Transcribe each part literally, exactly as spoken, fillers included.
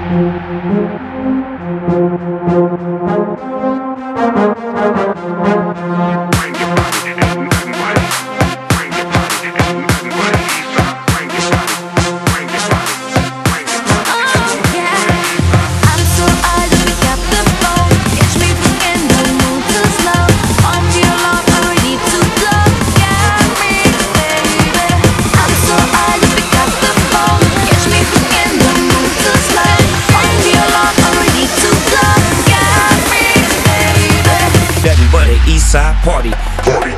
Eastside party. Party.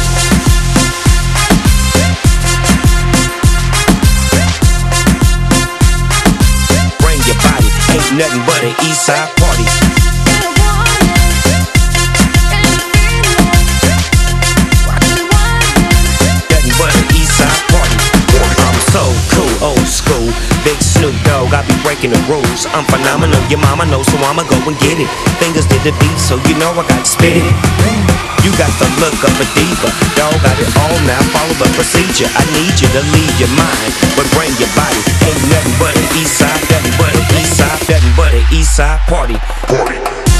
Bring your body, ain't nothing but an Eastside party. Nothing but an Eastside party. I'm so cool, old school, big Snoop Dogg, I be breaking the rules. I'm phenomenal, your mama knows, so I'ma go and get it. Fingers did the beat, so you know I got to spit it. You got the look of a diva, dog got it all now, follow the procedure. I need you to leave your mind, but bring your body. Ain't nothing but an Eastside, nothing but an Eastside, nothing but an Eastside party. Party.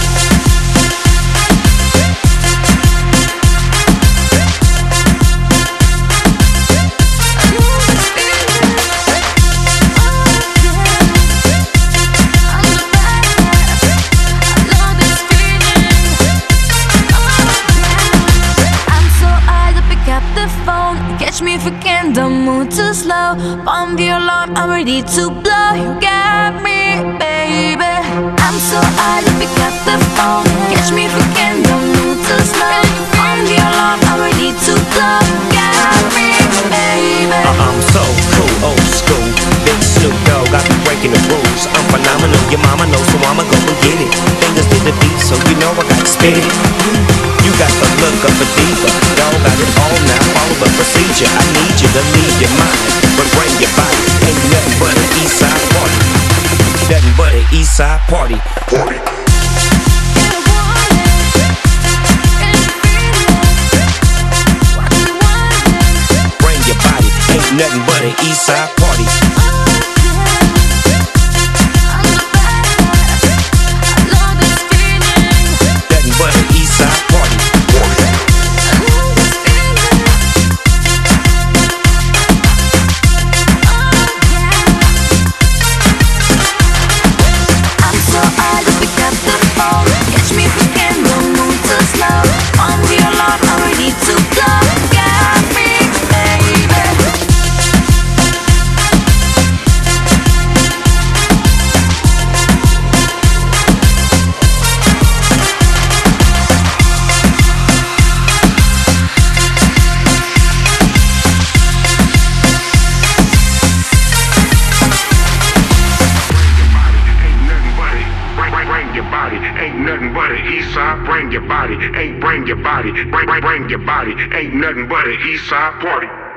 Catch me if you can, don't move too slow. Bomb the alarm, I'm ready to blow. You got me, baby. I'm so high to pick up the phone. Catch me if you can, don't move too slow. Bomb the alarm, I'm ready to blow. You got me, baby. uh, I'm so cool, old school, big Snoop Dogg, I be breaking the rules. I'm phenomenal, your mama knows, so I'ma go and get it. Fingers did the beat, so you know I got to spit it. You got the look of a diva, dog got it all now, follow the procedure. I need you to leave your mind, but bring your body. Ain't nothing but an Eastside party. Nothing but an Eastside party. Party. Bring your body, ain't nothing but an Eastside party. Nothing but an Eastside party. Ain't nothing but an Eastside. Bring your body, ain't bring your body, bring, bring, bring your body. Ain't nothing but an Eastside party.